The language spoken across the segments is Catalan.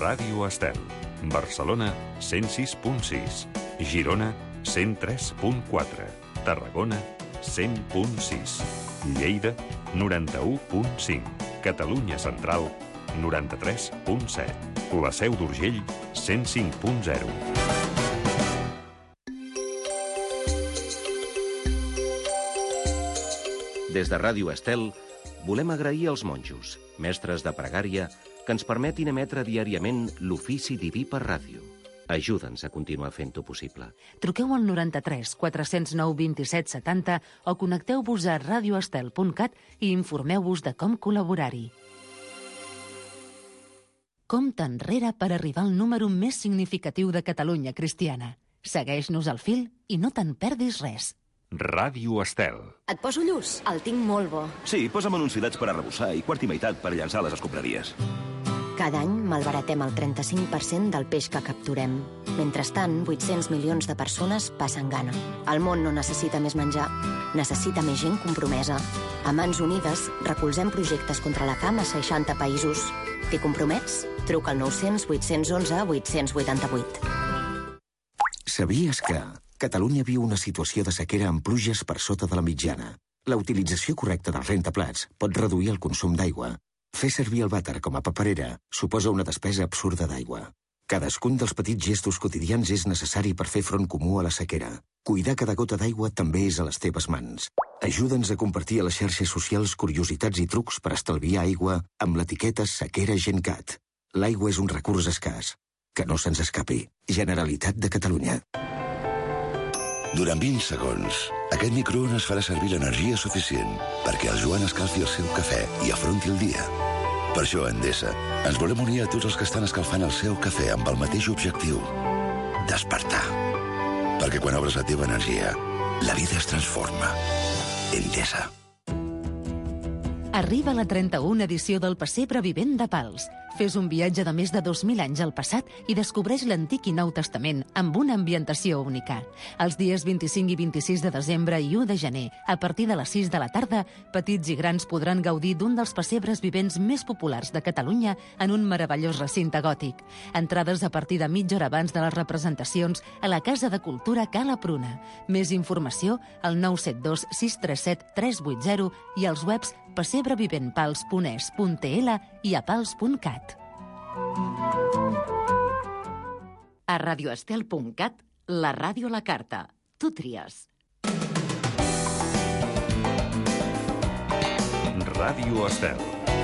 Ràdio Estel. Barcelona, 106.6. Girona, 103.4. Tarragona, 100.6. Lleida, 91.5. Catalunya Central, 93.7. La Seu d'Urgell, 105.0. Des de Ràdio Estel, volem agrair als monjos, mestres de pregària, que ens permetin emetre diàriament l'ofici diví per ràdio. Ajuda'ns a continuar fent-ho possible. Truqueu al 93 409 27 70 o connecteu-vos a radioestel.cat i informeu-vos de com col·laborar-hi. Compte enrere per arribar al número més significatiu de Catalunya cristiana. Segueix-nos al fil i no te'n perdis res. Ràdio Estel. Et poso lluç? El tinc molt bo. Sí, posa'm uns filets per arrebossar i quart i meitat per llançar les escombraries. Cada any malbaratem el 35% del peix que capturem. Mentrestant, 800 milions de persones passen gana. El món no necessita més menjar, necessita més gent compromesa. A Mans Unides recolzem projectes contra la fam a 60 països. T'hi compromets? Truca al 900 811 888. Sabies que Catalunya viu una situació de sequera amb pluges per sota de la mitjana? La utilització correcta del rentaplats pot reduir el consum d'aigua. Fer servir el vàter com a paperera suposa una despesa absurda d'aigua. Cadascun dels petits gestos quotidians és necessari per fer front comú a la sequera. Cuidar cada gota d'aigua també és a les teves mans. Ajuda'ns a compartir a les xarxes socials curiositats i trucs per estalviar aigua amb l'etiqueta Sequera GenCat. L'aigua és un recurs escàs. Que no se'ns escapi. Generalitat de Catalunya. Durant 20 segons, aquest microones farà servir l'energia suficient perquè el Joan escalfi el seu cafè i afronti el dia. Per això, a Endesa, ens volem unir a tots els que estan escalfant el seu cafè amb el mateix objectiu: despertar. Perquè quan obres la teva energia, la vida es transforma. Endesa. Arriba la 31 edició del Pessebre Vivent de Pals. Fes un viatge de més de 2.000 anys al passat i descobreix l'Antic i Nou Testament amb una ambientació única. Els dies 25 i 26 de desembre i 1 de gener, a partir de les 6 de la tarda, petits i grans podran gaudir d'un dels pessebres vivents més populars de Catalunya en un meravellós recinte gòtic. Entrades a partir de mitja hora abans de les representacions a la Casa de Cultura Cala Pruna. Més informació al 972 637 380 i als webs pessebreviventpals.es.tl i a pals.cat. A radioestel.cat, la ràdio a la carta. Tu tries. Ràdio Estel.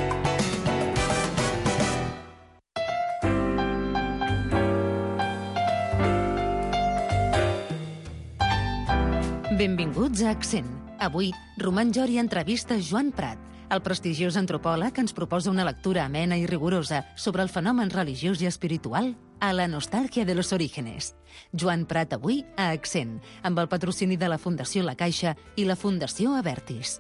Benvinguts a Accent. Avui, Roman Jori entrevista Joan Prat, el prestigiós antropòleg que ens proposa una lectura amena i rigorosa sobre el fenomen religiós i espiritual a la nostàlgia de los orígenes. Joan Prat avui a Accent, amb el patrocini de la Fundació La Caixa i la Fundació Avertis.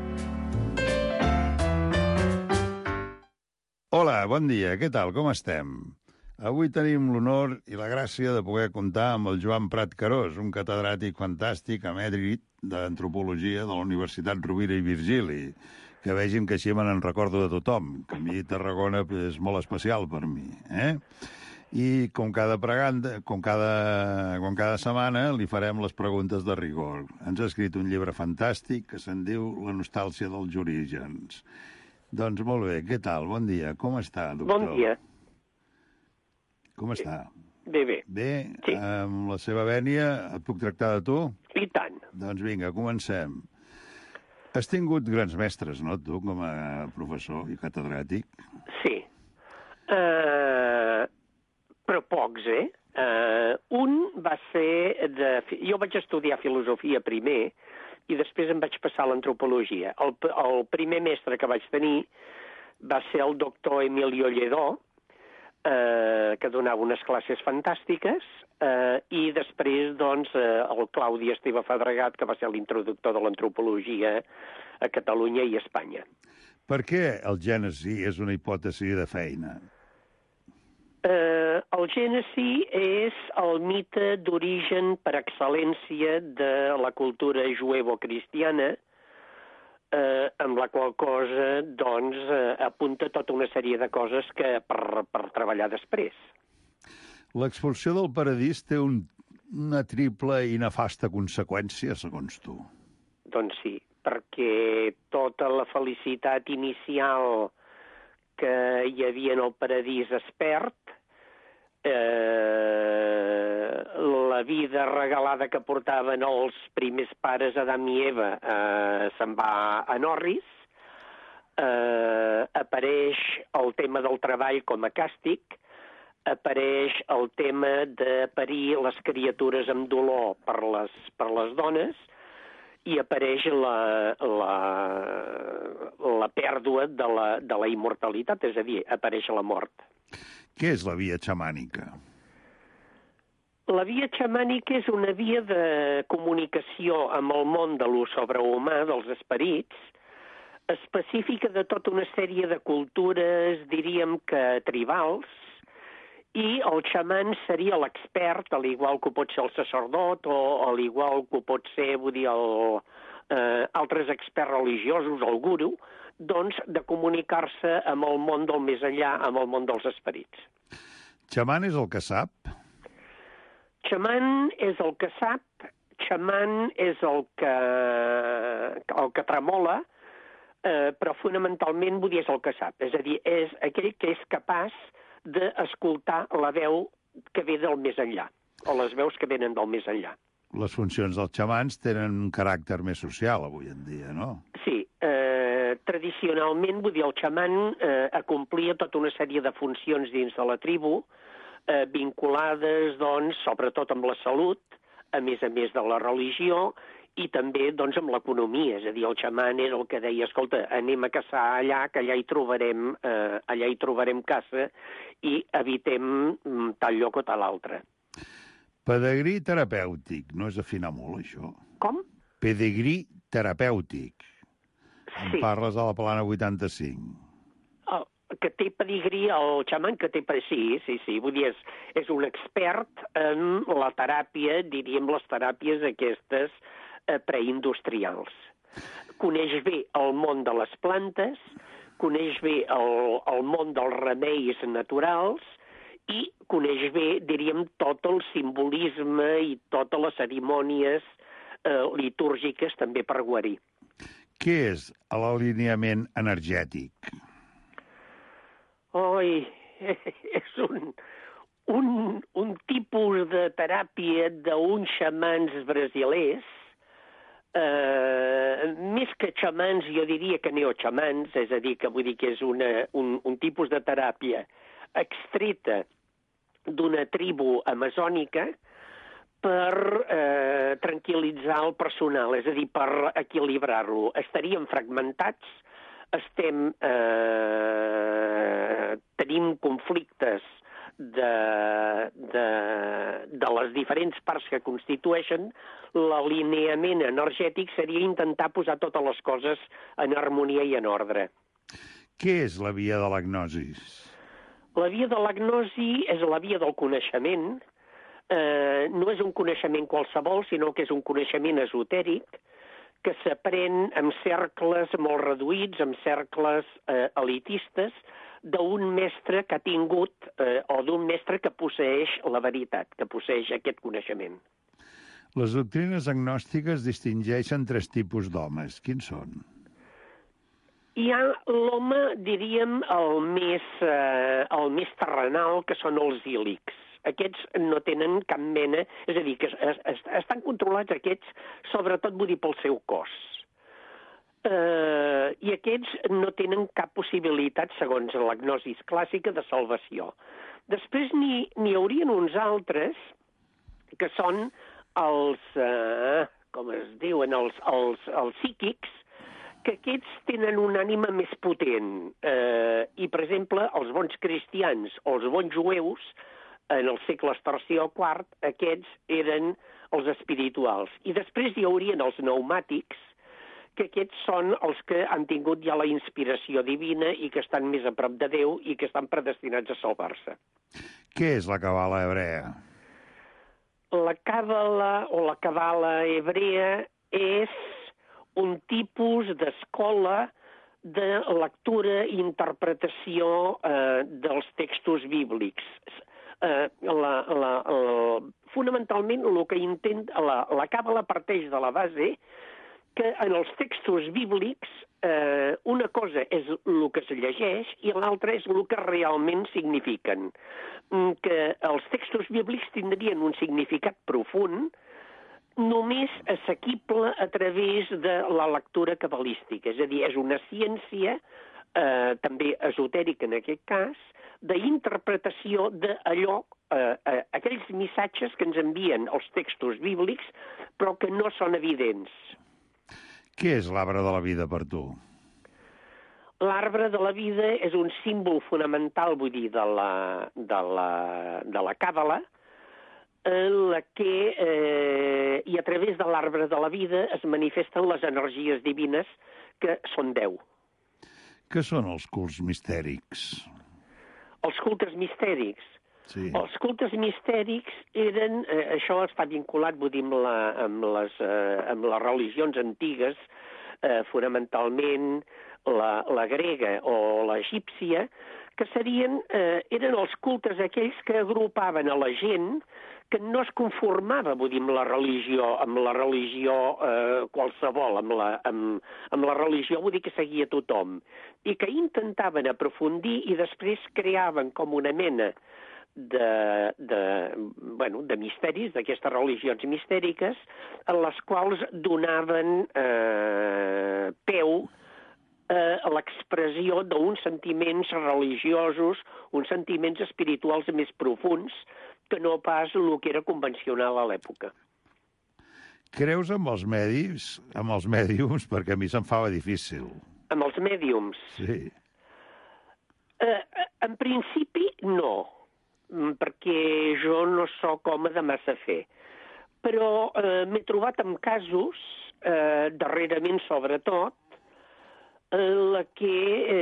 Hola, bon dia, què tal, com estem? Avui tenim l'honor i la gràcia de poder comptar amb el Joan Prat Carós, un catedràtic fantàstic, emèrit d'Antropologia de la Universitat Rovira i Virgili, que vegin que així me n'en recordo de tothom, que a mi Tarragona és molt especial per mi, I com cada setmana li farem les preguntes de rigor. Ens ha escrit un llibre fantàstic que se'n diu La nostàlgia dels orígens. Doncs molt bé, què tal? Bon dia, com està, doctor? Bon dia. Com està? Bé, bé. Bé? Sí. Amb la seva vènia, et puc tractar de tu? I tant. Doncs vinga, comencem. Has tingut grans mestres, no, tu, com a professor i catedràtic? Sí. Però pocs, un va ser Jo vaig estudiar filosofia primer i després em vaig passar a l'antropologia. El primer mestre que vaig tenir va ser el doctor Emilio Lledó, que donava unes classes fantàstiques, i després, doncs, el Claudi Esteve Fadregat, que va ser l'introductor de l'antropologia a Catalunya i a Espanya. Per què el gènesi és una hipòtesi de feina? El gènesi és el mite d'origen per excel·lència de la cultura juevo-cristiana, amb la qual cosa doncs, apunta tota una sèrie de coses que per treballar després. L'expulsió del paradís té una triple i nefasta conseqüència, segons tu. Doncs sí, perquè tota la felicitat inicial que hi havia en el paradís es perd, la vida regalada que portaven els primers pares Adam i Eva se'n va a Norris, apareix el tema del treball com a càstig, apareix el tema de parir les criatures amb dolor per les dones i apareix la pèrdua de la immortalitat, és a dir, apareix la mort. Què és la via xamànica? La via xamànica és una via de comunicació amb el món de lo sobrehumà, dels esperits, específica de tota una sèrie de cultures, diríem que tribals, i el xaman seria l'expert, al igual que ho pot ser el sacerdot, o al igual que ho pot ser, vull dir, altres experts religiosos, el guru, doncs de comunicar-se amb el món del més enllà, amb el món dels esperits. Xaman és el que sap? Xaman és el que sap, xaman és el que tremola, però fonamentalment vull dir és el que sap. És a dir, és aquell que és capaç d'escoltar la veu que ve del més enllà, o les veus que venen del més enllà. Les funcions dels xamans tenen un caràcter més social avui en dia, no? Sí, tradicionalment, vull dir, el xaman acomplia tota una sèrie de funcions dins de la tribu, vinculades, doncs, sobretot amb la salut, a més de la religió, i també, doncs, amb l'economia. És a dir, el xaman era el que deia, escolta, anem a caçar allà, que allà hi trobarem caça, i evitem tal lloc o tal altre. Pedigrí terapèutic. No és afinar molt, això? Com? Pedigrí terapèutic. Sí. En parles a la Plana 85. Que té pedigrí, el xaman que té... Sí, vull dir, és un expert en la teràpia, diríem les teràpies aquestes preindustrials. Coneix bé el món de les plantes, coneix bé el món dels remeis naturals i coneix bé, diríem, tot el simbolisme i totes les cerimònies litúrgiques també per guarir. Què és l'alineament energètic? Oi, és un tipus de teràpia d'uns xamans brasilers, més que xamans, jo diria que neoxamans, és a dir, que vull dir que és un tipus de teràpia extreta d'una tribu amazònica per tranquil·litzar el personal, és a dir, per equilibrar-lo. Estaríem fragmentats, tenim conflictes de les diferents parts que constitueixen, l'alineament energètic seria intentar posar totes les coses en harmonia i en ordre. Què és la via de l'agnosi? La via de l'agnosi és la via del coneixement. No és un coneixement qualsevol, sinó que és un coneixement esotèric que s'aprèn en cercles molt reduïts, en cercles elitistes, d'un mestre que ha tingut, o d'un mestre que posseix la veritat, que posseix aquest coneixement. Les doctrines agnòstiques distingeixen 3 tipus d'homes. Quins són? Hi ha l'home, diríem, el més terrenal, que són els ílics. Aquests no tenen cap mena... És a dir, que estan controlats aquests, sobretot, vull dir, pel seu cos. I aquests no tenen cap possibilitat, segons l'agnosi clàssica, de salvació. Després n'hi haurien uns altres, que són els, com es diuen, els psíquics, que aquests tenen una ànima més potent. I, per exemple, els bons cristians o els bons jueus, en els segles III o IV, aquests eren els espirituals. I després hi haurien els pneumàtics, que aquests són els que han tingut ja la inspiració divina i que estan més a prop de Déu i que estan predestinats a salvar-se. Què és la cabala hebrea? La càbala o la cabala hebrea és un tipus d'escola de lectura i interpretació dels textos bíblics. Fonamentalment, el que intenta, la Càbala parteix de la base que en els textos bíblics una cosa és el que es llegeix i l'altra és el que realment signifiquen. Que els textos bíblics tindrien un significat profund només assequible a través de la lectura cabalística. És a dir, és una ciència, també esotèrica en aquest cas, d'interpretació d'allò, aquells missatges que ens envien els textos bíblics, però que no són evidents. Què és l'arbre de la vida per tu? L'arbre de la vida és un símbol fonamental, vull dir, de la Càbala, i a través de l'arbre de la vida es manifesten les energies divines, que són 10. Què són els cults mistèrics? Els cultes mistèrics? Sí. Els cultes mistèrics eren... això està vinculat, vull dir, amb les religions antigues, fonamentalment la grega o l'egípcia, que eren els cultes aquells que agrupaven a la gent que no es conformava, vull dir, amb la religió qualsevol, amb la religió, vull dir, que seguia tothom, i que intentaven aprofundir i després creaven com una mena de misteris, d'aquestes religions mistèriques, en les quals donaven peu a l'expressió d'uns sentiments religiosos, uns sentiments espirituals més profunds, que no pas el que era convencional a l'època. Creus amb els mèdiums? Perquè a mi se'm fa difícil. Amb els mèdiums? Sí. En principi, no, perquè jo no sóc home de massa fe. Però m'he trobat en casos, darrerament sobretot, la que,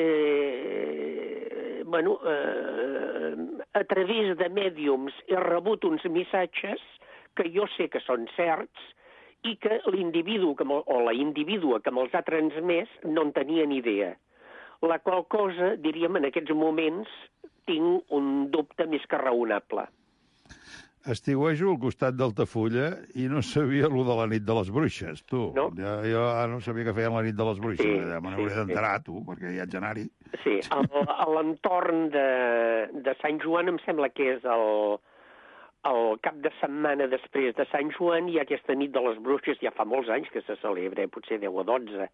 a través de mèdiums he rebut uns missatges que jo sé que són certs i que l'individu o la individua que me'ls ha transmès no en tenia ni idea. La qual cosa, diríem, en aquests moments tinc un dubte més que raonable. Estiuejo al costat d'Altafulla i no sabia allò de la nit de les bruixes, tu. No? Jo no sabia que feien la nit de les bruixes. Sí, me n'hauré d'enterar, tu, perquè hi haig d'anar-hi. Sí, a l'entorn de Sant Joan em sembla que és el cap de setmana després de Sant Joan hi ha aquesta nit de les bruixes, ja fa molts anys que se celebra, potser 10 o 12.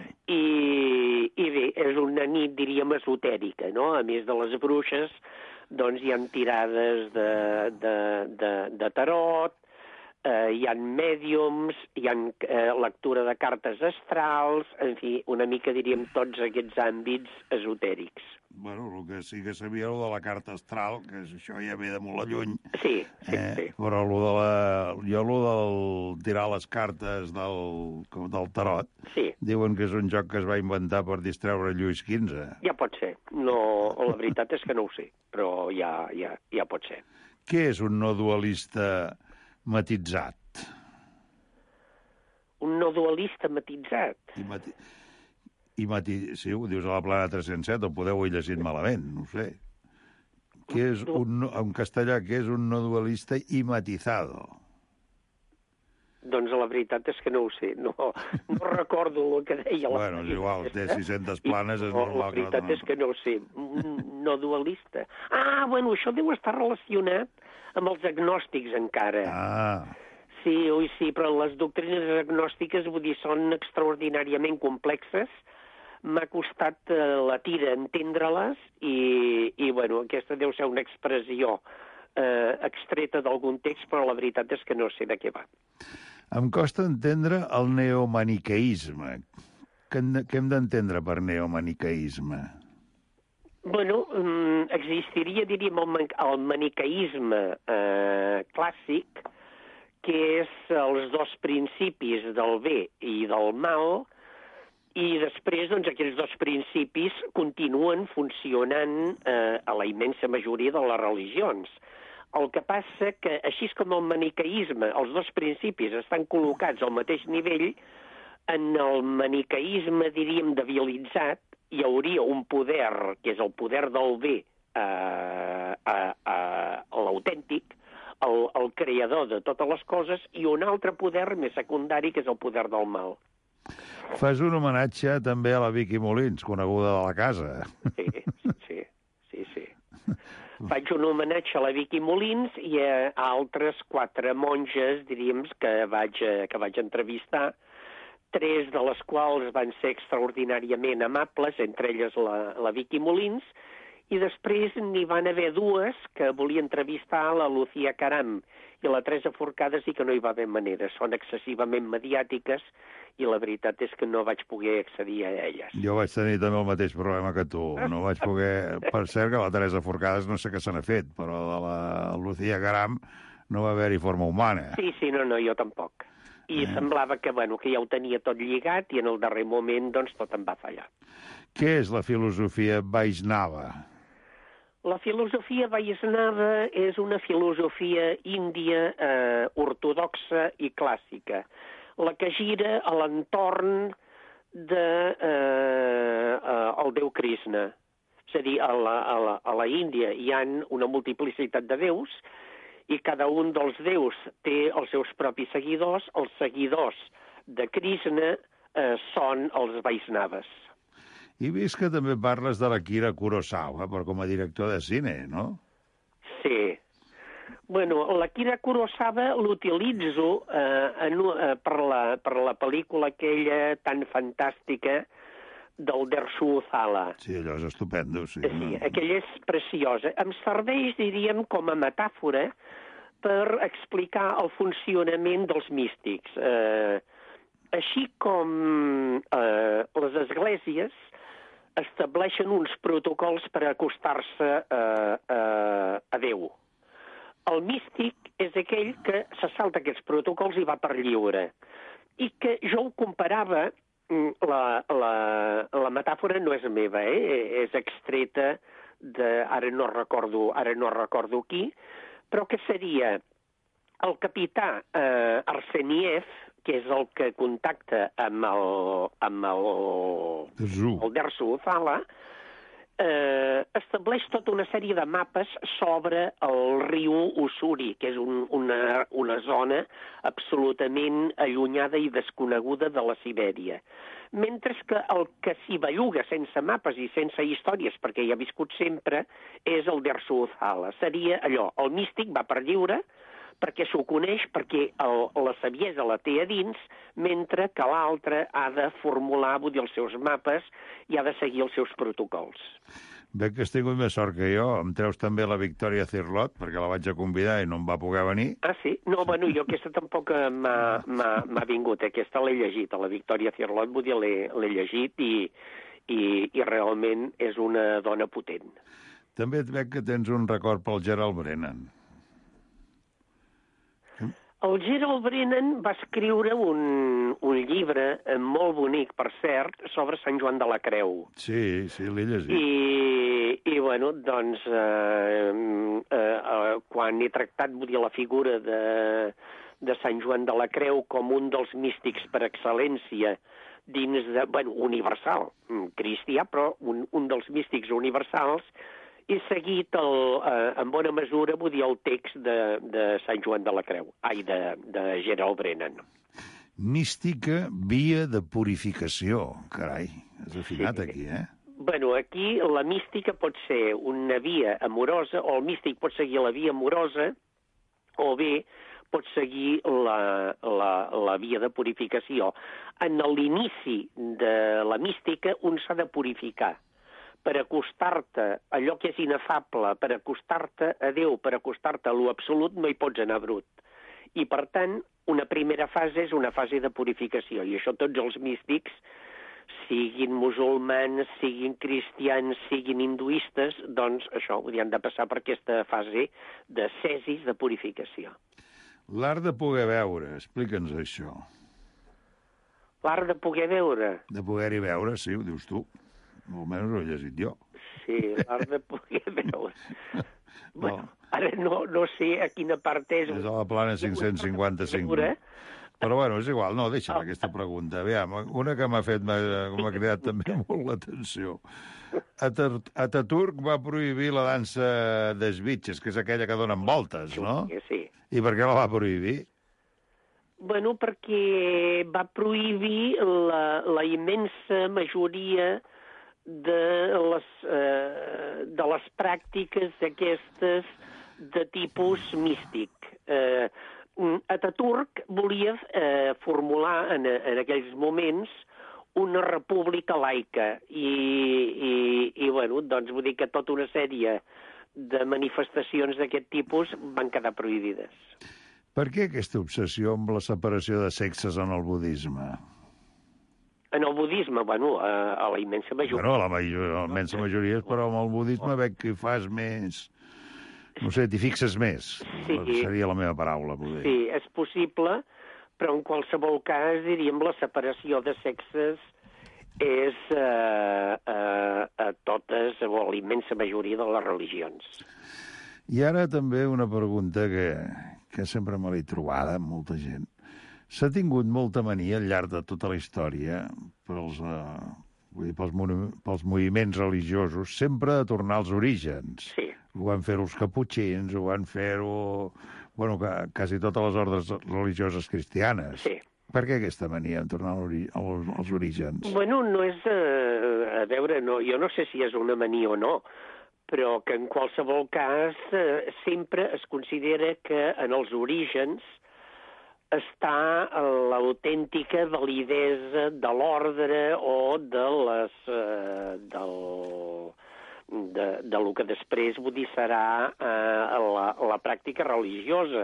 I bé, és una nit, diríem, esotèrica, no? A més de les bruixes, doncs hi ha tirades de tarot, hi ha mèdiums, hi ha lectura de cartes astrals, en fi, una mica, diríem, tots aquests àmbits esotèrics. Bueno, el que sí que sabia de la carta astral, que això ja ve de molt lluny. Sí. Però jo del tirar les cartes del tarot, diuen que és un joc que es va inventar per distreure Lluís XV. Ja pot ser. No, la veritat és que no ho sé, però ja pot ser. Què és un no dualista matitzat? Un no dualista matitzat? Sí, ho dius a la plana 307, o podeu haver llegit malament, no ho sé. En castellà, què és un no dualista i matizado? Doncs la veritat és que no ho sé. No recordo el que deia la... Bueno, és igual, té 600 planes, és normal. La veritat és que no ho sé. No dualista. Bueno, això deu estar relacionat amb els agnòstics encara. Sí, però les doctrines agnòstiques, vull dir, són extraordinàriament complexes. M'ha costat la tira entendre-les i bueno, aquesta deu ser una expressió extreta d'algun text, però la veritat és que no sé de què va. Em costa entendre el neomaniqueisme. Què hem d'entendre per neomaniqueisme? Bueno, existiria, diríem, el maniqueisme clàssic, que és els dos principis del bé i del mal, i després, doncs, aquells dos principis continuen funcionant a la immensa majoria de les religions. El que passa que, així com el maniqueisme, els dos principis estan col·locats al mateix nivell, En el maniqueisme, diríem, debilitzat, hi hauria un poder, que és el poder del bé, l'autèntic, el creador de totes les coses, i un altre poder més secundari, que és el poder del mal. Fas un homenatge també a la Vicky Molins, coneguda de la casa. Sí. Faig un homenatge a la Vicky Molins i a altres 4 monges, diríem, que vaig entrevistar, 3 de les quals van ser extraordinàriament amables, entre elles la Vicky Molins, i després n'hi van haver 2 que volia entrevistar, la Lucía Caram i la Teresa Forcades, i que no hi va haver manera. Són excessivament mediàtiques i la veritat és que no vaig poder accedir a elles. Jo vaig tenir també el mateix problema que tu. No vaig poder... Per cert, que la Teresa Forcades no sé què se n'ha fet, però de la Lucía Caram no va haver-hi forma humana. Sí, no, jo tampoc. I semblava que ja ho tenia tot lligat i en el darrer moment doncs tot em va fallar. Què és la filosofia Vaishnava? La filosofia Vaishnava és una filosofia índia ortodoxa i clàssica, la que gira a l'entorn del déu Krishna. És a dir, a la Índia hi ha una multiplicitat de déus i cada un dels déus té els seus propis seguidors. Els seguidors de Krishna són els Vaishnaves. I vist que també parles de l'Akira Kurosawa, però com a director de cine, no? Sí. Bueno, l'Akira Kurosawa l'utilitzo per la pel·lícula aquella tan fantàstica del Dersu Uzala. Sí, allò és estupendo, sí. Sí, aquella és preciosa. Em serveix, diríem, com a metàfora per explicar el funcionament dels místics. Així com les esglésies estableixen uns protocols per acostar-se a Déu. El místic és aquell que se salta aquests protocols i va per lliure. I que jo ho comparava, la metàfora no és meva, és extreta de, ara no recordo qui, però que seria el capità Arseniev, que és el que contacta amb el Dersu Uzala, estableix tota una sèrie de mapes sobre el riu Ussuri, que és una zona absolutament allunyada i desconeguda de la Sibèria. Mentre que el que s'hi belluga sense mapes i sense històries, perquè hi ha viscut sempre, és el Dersu Uzala. Seria allò, el místic va per lliure, perquè s'ho coneix, perquè la saviesa la té a dins, mentre que l'altre ha de formular, vull dir, els seus mapes i ha de seguir els seus protocols. Veig que has tingut més sort que jo. Em treus també la Victoria Cirlot, perquè la vaig a convidar i no em va poder venir. Ah, sí? No, bueno, jo aquesta tampoc m'ha vingut. Aquesta l'he llegit, la Victoria Cirlot, vull dir, l'he llegit i realment és una dona potent. També et veig que tens un record pel Gerald Brennan. El Gerald Brennan va escriure un llibre molt bonic, per cert, sobre Sant Joan de la Creu. Sí, l'he llegit. I bueno, doncs, quan he tractat, vull dir, la figura de Sant Joan de la Creu com un dels místics per excel·lència dins de, bueno, universal, cristià, però un dels místics universals, he seguit, en bona mesura, vull dir, el text de Sant Joan de la Creu, de Gerald Brennan. Mística, via de purificació. Carai, has afinat aquí, Bueno, aquí la mística pot ser una via amorosa, o el místic pot seguir la via amorosa, o bé pot seguir la via de purificació. En l'inici de la mística, un s'ha de purificar. Per acostar-te a allò que és inefable, per acostar-te a Déu, per acostar-te a l'absolut, no hi pots anar brut. I, per tant, una primera fase és una fase de purificació. I això tots els místics, siguin musulmans, siguin cristians, siguin hinduistes, doncs això, han de passar per aquesta fase d'ascesis de purificació. L'art de poder veure, explica'ns això. L'art de poder veure? De poder-hi veure, sí, ho dius tu. Almenys ho he llegit jo. Sí, l'art de poder veure. Bueno, ara no sé a quina part és. És a la plana 555. Però, bueno, és igual. No, deixa'm aquesta pregunta. Aviam, una que m'ha cridat també molt l'atenció. Ataturk va prohibir la dansa d'esbitxes, que és aquella que donen voltes, no? Sí. I per què la va prohibir? Bueno, perquè va prohibir la immensa majoria de les pràctiques aquestes de tipus místic. Ataturk volia formular en aquells moments una república laica i bueno, doncs vull dir que tota una sèrie de manifestacions d'aquest tipus van quedar prohibides. Per què aquesta obsessió amb la separació de sexes en el budisme? En el budisme, bueno, a la immensa majoria. Bueno, a la immensa majoria, però amb el budisme veig que fas més... No sé, t'hi fixes més. Sí. Seria la meva paraula, poder. Sí, és possible, però en qualsevol cas, diríem, la separació de sexes és a totes o a la immensa majoria de les religions. I ara també una pregunta que sempre me l'he trobada amb molta gent. S'ha tingut molta mania al llarg de tota la història pels moviments religiosos sempre de tornar als orígens. Sí. Ho van fer els caputxins, ho van fer-ho... Bueno, quasi totes les ordres religioses cristianes. Sí. Per què aquesta mania en tornar als orígens? Bueno, no és... A veure, no, jo no sé si és una mania o no, però que en qualsevol cas sempre es considera que en els orígens està l'autèntica validesa de l'ordre o de lo que després vull dir serà la pràctica religiosa.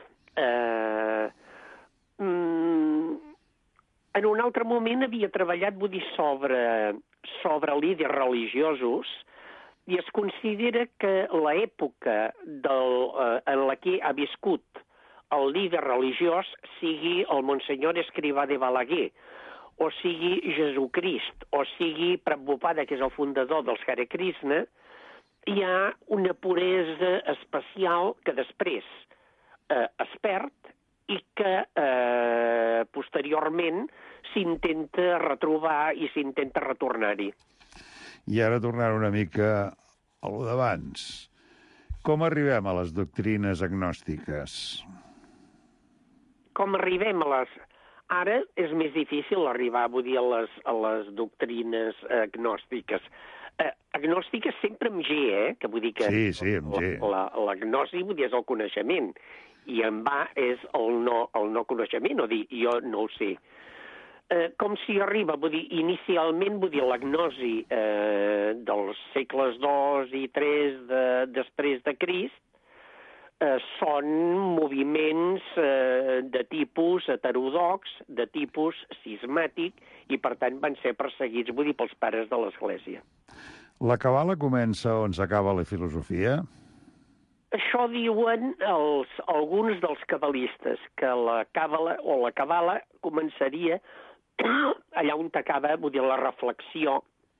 En un altre moment havia treballat, vull dir, sobre líders religiosos i es considera que l'època en la que ha viscut el líder religiós sigui el Monsenyor Escrivà de Balaguer, o sigui Jesucrist, o sigui Prabhupada, que és el fundador dels Hare Krishna, hi ha una puresa especial que després es perd i que posteriorment s'intenta retrobar i s'intenta retornar-hi. I ara tornar una mica a lo d'abans. Com arribem a les doctrines agnòstiques? Com arribem a les... Ara és més difícil arribar, vull dir, a les doctrines agnòstiques. Agnòstiques sempre amb G, que vull dir que... Sí, amb G. L'agnosi, vull dir, és el coneixement, i en va és el no coneixement, o dir, jo no ho sé. Com s'hi arriba? Vull dir, inicialment, vull dir, l'agnosi dels segles II i III després de Crist són moviments de tipus heterodox, de tipus cismàtic, i per tant van ser perseguits, vull dir, pels pares de l'Església. La cabala comença on s'acaba la filosofia? Això diuen alguns dels cabalistes, que la cabala començaria allà on acaba, vull dir, la reflexió,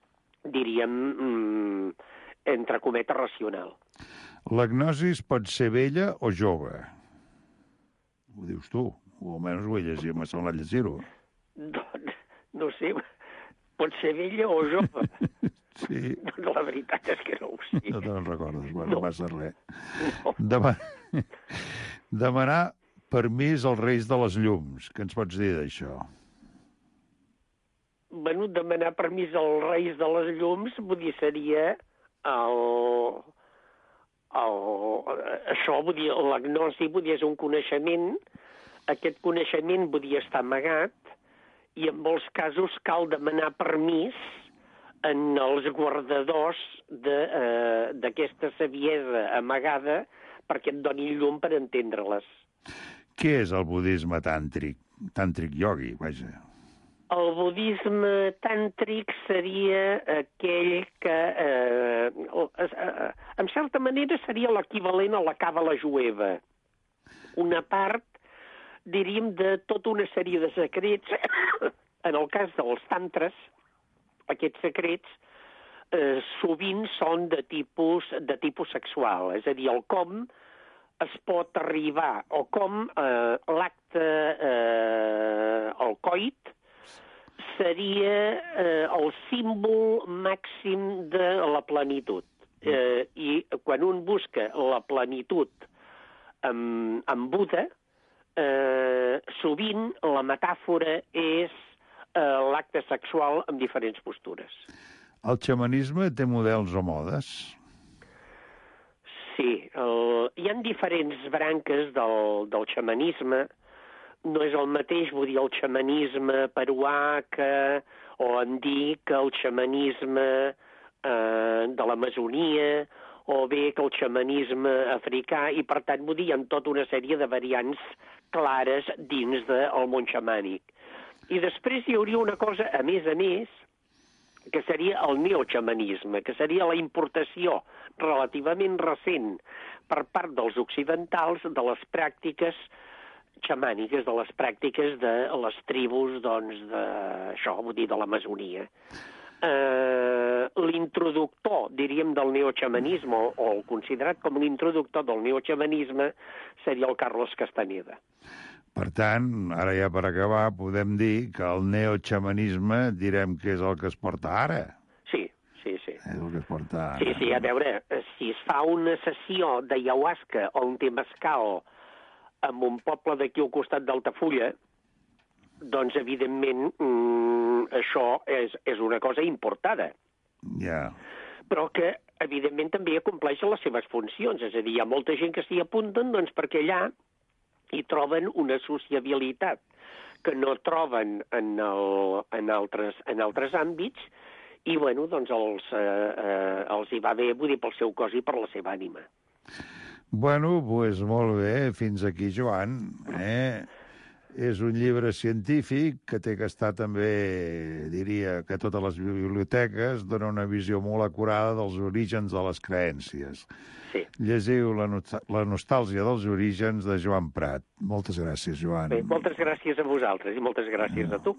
diríem, entre cometes, racional. L'agnosi pot ser vella o jove? Ho dius tu, o almenys ho he llegit, m'ha semblat llegir-ho. No sé, pot ser vella o jove. Sí. La veritat és que no ho sé. No te'n recordes, bueno, no passa res. No. Demanar permís als Reis de les Llums. Què ens pots dir d'això? Bueno, demanar permís als Reis de les Llums, vull dir, seria això, vull dir, l'agnosi, vull dir, és un coneixement, aquest coneixement, vull dir, està amagat, i en molts casos cal demanar permís en els guardadors d'aquesta saviesa amagada perquè et donin llum per entendre-les. Què és el budisme tàntric? Tàntric yogi, vaja. El budisme tàntric seria aquell que, en certa manera, seria l'equivalent a la càbala jueva. Una part, diríem, de tota una sèrie de secrets. En el cas dels tantres, aquests secrets sovint són de tipus sexual, és a dir, el com es pot arribar, o com l'acte, el coit, seria el símbol màxim de la plenitud. I quan un busca la plenitud en Buda, sovint la metàfora és l'acte sexual amb diferents postures. El xamanisme té models o modes? Sí, hi ha diferents branques del xamanisme. No és el mateix, vull dir, el xamanisme peruà o andic, el xamanisme de l'Amazonia, o bé que el xamanisme africà, i per tant, vull dir, hi ha tota una sèrie de variants clares dins del món xamànic. I després hi hauria una cosa, a més, que seria el neoxamanisme, que seria la importació relativament recent per part dels occidentals de les pràctiques xamàniques, de les pràctiques de les tribus, doncs, d'això, vull dir, de l'Amazonia. L'introductor, diríem, del neoxamanisme, o el considerat com l'introductor del neoxamanisme, seria el Carlos Castaneda. Per tant, ara ja per acabar, podem dir que el neoxamanisme direm que és el que es porta ara. Sí. És el que es porta ara. Sí, a veure, si es fa una sessió d'ayahuasca o un temazcal en un poble d'aquí al costat d'Altafulla, doncs, evidentment, això és una cosa importada. Ja. Però que, evidentment, també acompleix les seves funcions. És a dir, hi ha molta gent que s'hi apunten doncs, perquè allà hi troben una sociabilitat que no troben en altres àmbits i, bueno, doncs els hi va bé, vull dir, pel seu cos i per la seva ànima. Bueno, doncs molt bé, fins aquí, Joan. És un llibre científic que té que estar també, diria, que totes les biblioteques dona una visió molt acurada dels orígens de les creences. Sí. Llegiu La nostàlgia dels orígens de Joan Prat. Moltes gràcies, Joan. Bé, moltes gràcies a vosaltres i moltes gràcies a tu.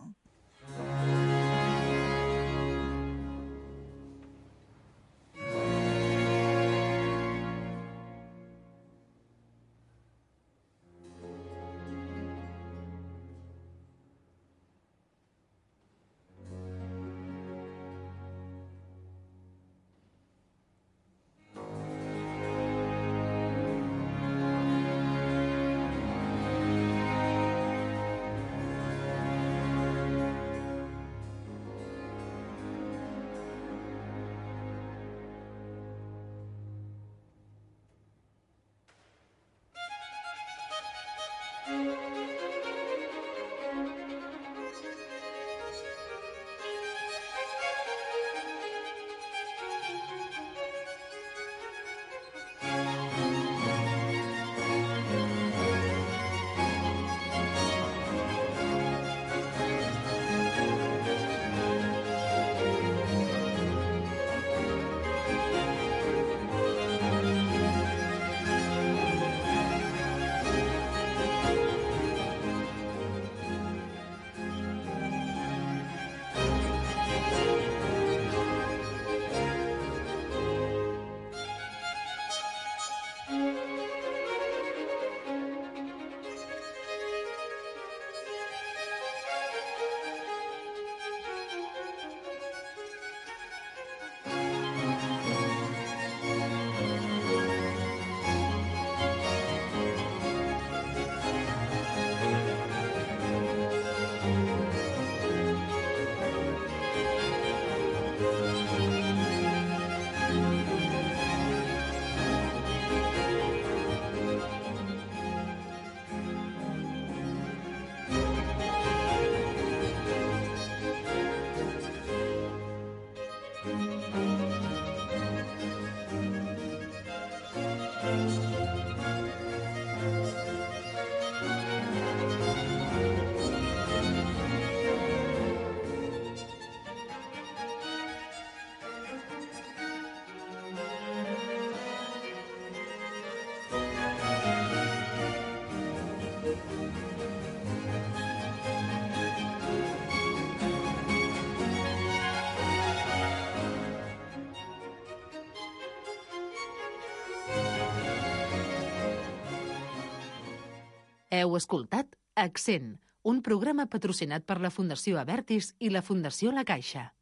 Heu escoltat Accent, un programa patrocinat per la Fundació Abertis i la Fundació La Caixa.